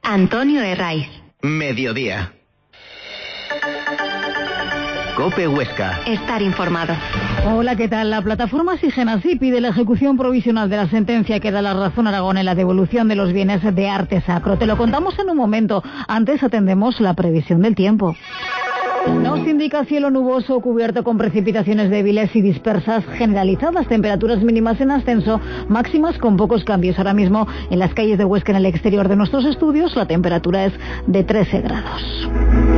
Antonio Herraiz. Mediodía. COPE Huesca. Estar informado. Hola, ¿qué tal? La plataforma Sigenasí pide la ejecución provisional de la sentencia que da la razón a Aragón en la devolución de los bienes de arte sacro. Te lo contamos en un momento. Antes atendemos la previsión del tiempo. Nos indica cielo nuboso cubierto con precipitaciones débiles y dispersas generalizadas, temperaturas mínimas en ascenso, máximas con pocos cambios. Ahora mismo en las calles de Huesca, en el exterior de nuestros estudios, la temperatura es de 13 grados.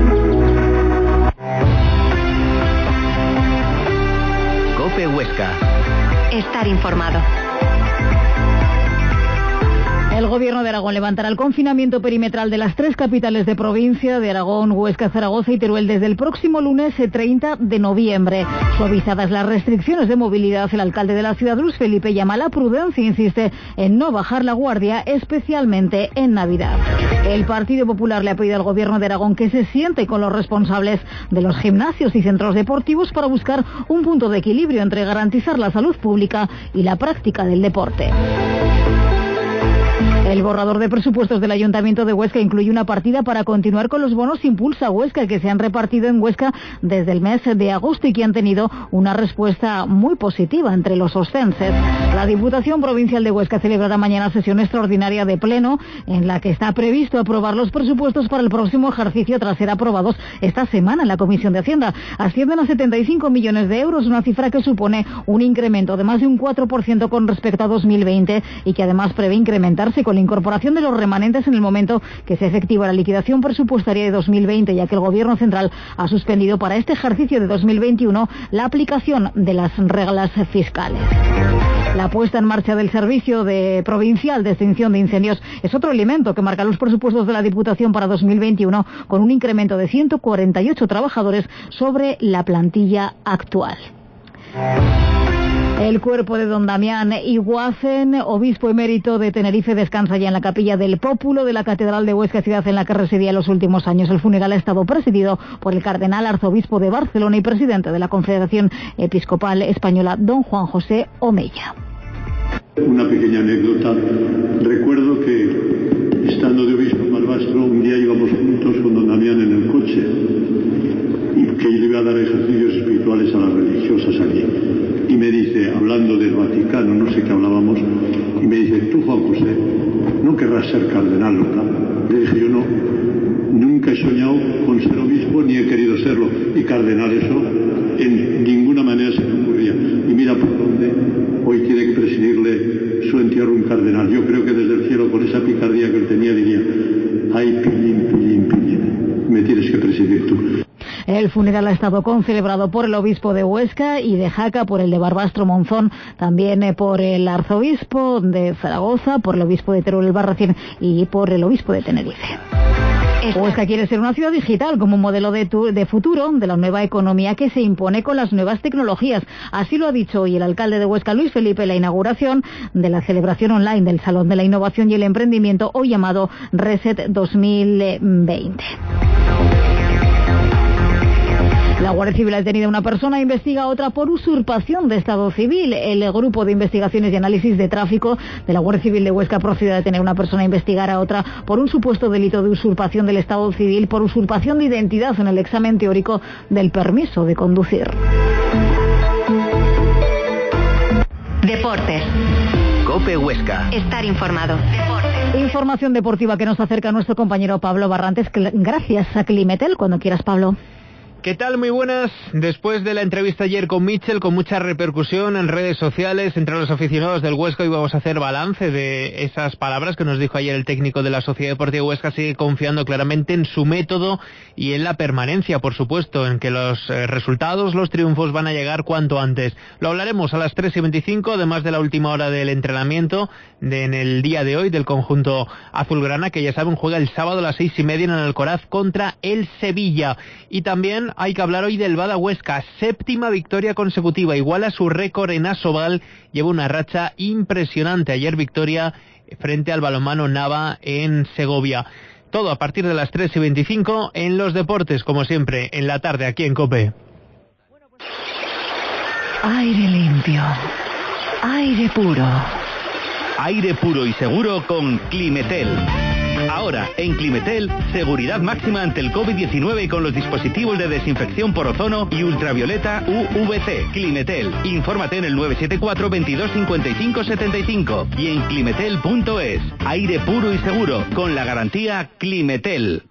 COPE Huesca. Estar informado. El Gobierno de Aragón levantará el confinamiento perimetral de las 3 capitales de provincia de Aragón, Huesca, Zaragoza y Teruel desde el próximo lunes 30 de noviembre. Suavizadas las restricciones de movilidad, el alcalde de la ciudad, Luis Felipe, llama a la prudencia e insiste en no bajar la guardia, especialmente en Navidad. El Partido Popular le ha pedido al Gobierno de Aragón que se siente con los responsables de los gimnasios y centros deportivos para buscar un punto de equilibrio entre garantizar la salud pública y la práctica del deporte. El borrador de presupuestos del Ayuntamiento de Huesca incluye una partida para continuar con los bonos Impulsa Huesca que se han repartido en Huesca desde el mes de agosto y que han tenido una respuesta muy positiva entre los oscenses. La Diputación Provincial de Huesca celebrará mañana sesión extraordinaria de pleno en la que está previsto aprobar los presupuestos para el próximo ejercicio tras ser aprobados esta semana en la Comisión de Hacienda. Ascienden a 75 millones de euros, una cifra que supone un incremento de más de un 4% con respecto a 2020 y que además prevé incrementarse con la incorporación de los remanentes en el momento que se efectiva la liquidación presupuestaria de 2020, ya que el Gobierno central ha suspendido para este ejercicio de 2021 la aplicación de las reglas fiscales. La puesta en marcha del Servicio Provincial de Extinción de Incendios es otro elemento que marca los presupuestos de la Diputación para 2021 con un incremento de 148 trabajadores sobre la plantilla actual. El cuerpo de don Damián Iguacen, obispo emérito de Tenerife, descansa ya en la capilla del Pópulo de la Catedral de Huesca, ciudad en la que residía en los últimos años. El funeral ha estado presidido por el cardenal arzobispo de Barcelona y presidente de la Confederación Episcopal Española, don Juan José Omeya. Una pequeña anécdota. Recuerdo que, estando de obispo en Barbastro, un día íbamos juntos con don Damián en el coche y que yo le iba a dar ejercicios espirituales a las religiosas allí. Y me dice, hablando del Vaticano, no sé qué hablábamos, y me dice, tú, Juan José, no querrás ser cardenal, ¿verdad? Le dije, yo no, nunca he soñado con ser obispo ni he querido serlo, y cardenal eso en ninguna manera se me ocurría. Y mira por dónde hoy tiene que presidirle su entierro un cardenal. Yo creo que desde el cielo, con esa picardía que él tenía, diría, ay, pillín, pillín, pillín, me tienes que presidir tú. El funeral ha estado concelebrado por el obispo de Huesca y de Jaca, por el de Barbastro Monzón, también por el arzobispo de Zaragoza, por el obispo de Teruel Barracín y por el obispo de Tenerife. Huesca quiere ser una ciudad digital como un modelo de futuro de la nueva economía que se impone con las nuevas tecnologías. Así lo ha dicho hoy el alcalde de Huesca, Luis Felipe, en la inauguración de la celebración online del Salón de la Innovación y el Emprendimiento, hoy llamado Reset 2020. La Guardia Civil ha detenido a una persona e investiga a otra por usurpación de estado civil. El Grupo de Investigaciones y Análisis de Tráfico de la Guardia Civil de Huesca procede a detener a una persona e investigar a otra por un supuesto delito de usurpación del estado civil por usurpación de identidad en el examen teórico del permiso de conducir. Deportes. COPE Huesca. Estar informado. Deportes. Información deportiva que nos acerca a nuestro compañero Pablo Barrantes. Gracias a Climetel. Cuando quieras, Pablo. ¿Qué tal? Muy buenas. Después de la entrevista ayer con Mitchell, con mucha repercusión en redes sociales entre los aficionados del Huesca, hoy vamos a hacer balance de esas palabras que nos dijo ayer el técnico de la Sociedad Deportiva Huesca. Sigue confiando claramente en su método y en la permanencia, por supuesto, en que los resultados, los triunfos van a llegar cuanto antes. Lo hablaremos a las 3:25, además de la última hora del entrenamiento en el día de hoy del conjunto azulgrana, que ya saben juega el sábado a las 6:30 en el Alcoraz contra el Sevilla. Y también hay que hablar hoy del Bada Huesca, 7ª victoria consecutiva, iguala su récord en Asobal, lleva una racha impresionante. Ayer victoria frente al balonmano Nava en Segovia. Todo a partir de las 3:25 en los deportes, como siempre, en la tarde aquí en COPE. Aire limpio, aire puro. Aire puro y seguro con Climetel. Ahora, en Climetel, seguridad máxima ante el COVID-19 con los dispositivos de desinfección por ozono y ultravioleta UVC. Climetel. Infórmate en el 974 22 55 75 y en climetel.es. Aire puro y seguro, con la garantía Climetel.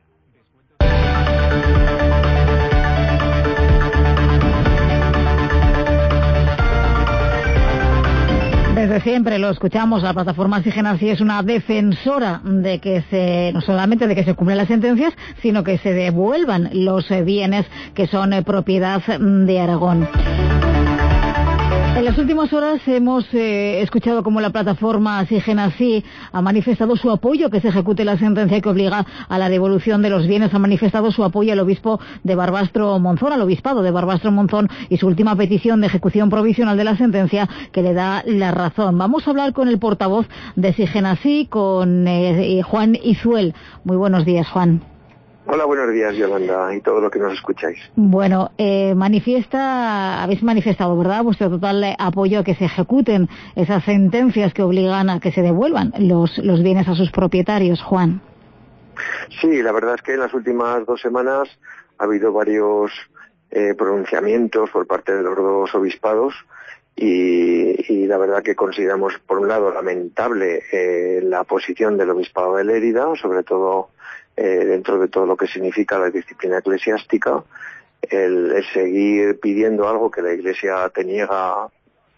Desde siempre lo escuchamos, la plataforma Sigenasi es una defensora de que no solamente de que se cumplan las sentencias, sino que se devuelvan los bienes que son propiedad de Aragón. En las últimas horas hemos escuchado cómo la plataforma Sigenasi ha manifestado su apoyo a que se ejecute la sentencia que obliga a la devolución de los bienes. Ha manifestado su apoyo al obispo de Barbastro Monzón, al obispado de Barbastro Monzón, y su última petición de ejecución provisional de la sentencia que le da la razón. Vamos a hablar con el portavoz de Sigenasi, con Juan Izuel. Muy buenos días, Juan. Hola, buenos días, Yolanda, y todo lo que nos escucháis. Bueno, habéis manifestado, ¿verdad?, vuestro total apoyo a que se ejecuten esas sentencias que obligan a que se devuelvan los bienes a sus propietarios, Juan. Sí, la verdad es que en las últimas 2 semanas ha habido varios pronunciamientos por parte de los 2 obispados y la verdad que consideramos, por un lado, lamentable la posición del obispado de Lérida, sobre todo dentro de todo lo que significa la disciplina eclesiástica, el seguir pidiendo algo que la Iglesia te niega,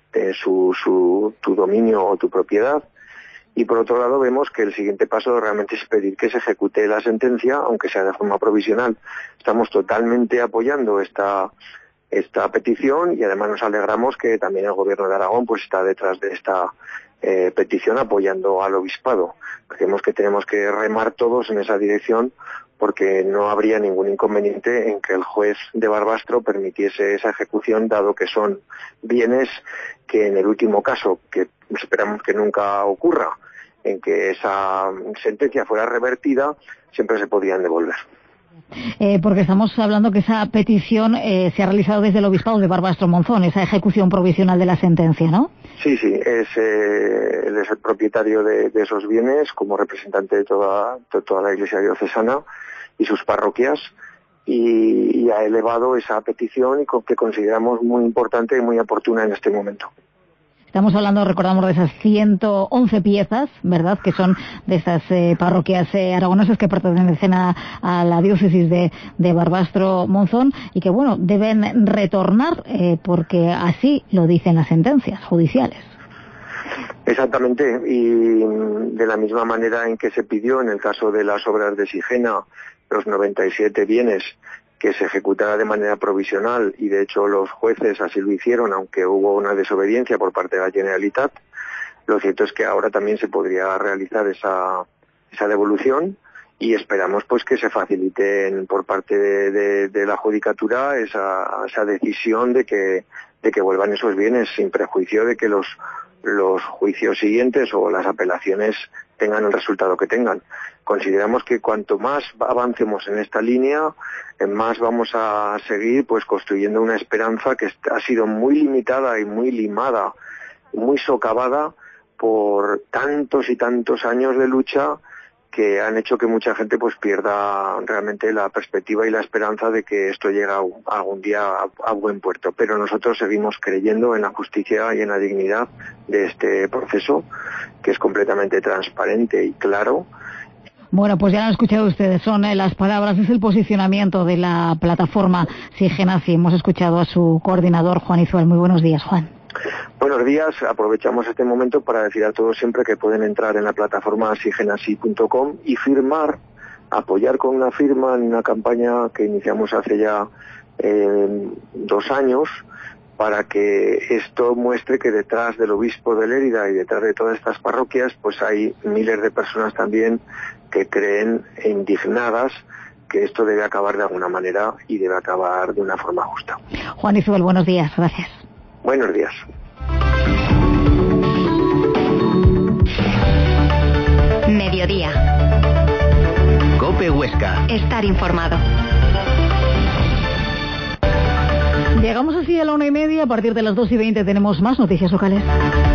tu dominio o tu propiedad. Y por otro lado vemos que el siguiente paso realmente es pedir que se ejecute la sentencia, aunque sea de forma provisional. Estamos totalmente apoyando esta petición y además nos alegramos que también el Gobierno de Aragón pues está detrás de esta petición apoyando al obispado. Creemos que tenemos que remar todos en esa dirección porque no habría ningún inconveniente en que el juez de Barbastro permitiese esa ejecución, dado que son bienes que en el último caso, que esperamos que nunca ocurra, en que esa sentencia fuera revertida, siempre se podrían devolver. Porque estamos hablando que esa petición se ha realizado desde el obispado de Barbastro Monzón, esa ejecución provisional de la sentencia, ¿no? Sí, él es el propietario de esos bienes como representante de toda la Iglesia diocesana y sus parroquias y ha elevado esa petición y que consideramos muy importante y muy oportuna en este momento. Estamos hablando, recordamos, de esas 111 piezas, ¿verdad?, que son de esas parroquias aragonesas que pertenecen a la diócesis de Barbastro Monzón y que, bueno, deben retornar porque así lo dicen las sentencias judiciales. Exactamente, y de la misma manera en que se pidió en el caso de las obras de Sigena, los 97 bienes, que se ejecutara de manera provisional, y de hecho los jueces así lo hicieron, aunque hubo una desobediencia por parte de la Generalitat. Lo cierto es que ahora también se podría realizar esa devolución y esperamos pues que se faciliten por parte de la judicatura esa decisión de que vuelvan esos bienes, sin prejuicio de que los juicios siguientes o las apelaciones tengan el resultado que tengan. Consideramos que cuanto más avancemos en esta línea, más vamos a seguir pues construyendo una esperanza que ha sido muy limitada y muy limada, muy socavada por tantos y tantos años de lucha que han hecho que mucha gente pues pierda realmente la perspectiva y la esperanza de que esto llegue algún día a buen puerto. Pero nosotros seguimos creyendo en la justicia y en la dignidad de este proceso, que es completamente transparente y claro. Bueno, pues ya lo han escuchado ustedes, son las palabras, es el posicionamiento de la plataforma Sigenasi. Hemos escuchado a su coordinador, Juan Izuel. Muy buenos días, Juan. Buenos días, aprovechamos este momento para decir a todos siempre que pueden entrar en la plataforma sigenasi.com y firmar, apoyar con una firma en una campaña que iniciamos hace ya 2 años, para que esto muestre que detrás del obispo de Lérida y detrás de todas estas parroquias pues hay miles de personas también que creen indignadas que esto debe acabar de alguna manera y debe acabar de una forma justa. Juan Izuel, buenos días, gracias. Buenos días. Mediodía. COPE Huesca. Estar informado. Llegamos así a la 1:30, a partir de las 2:20 tenemos más noticias locales.